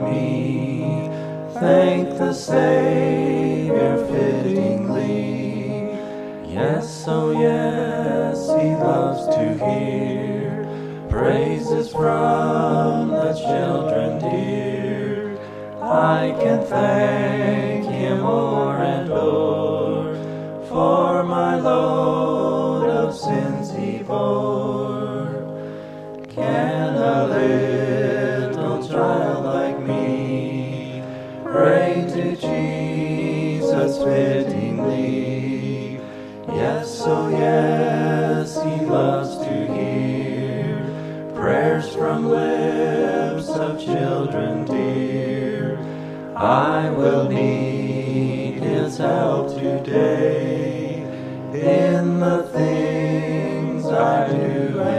me. Thank the Savior fittingly. Yes, oh yes, he loves to hear praises from the children dear. I can thank him o'er and o'er for my load of sins he bore. Can a little child like me pray to Jesus fittingly? Yes, oh yes, he loves to hear prayers from lips of children dear. I will need his help today in the things I do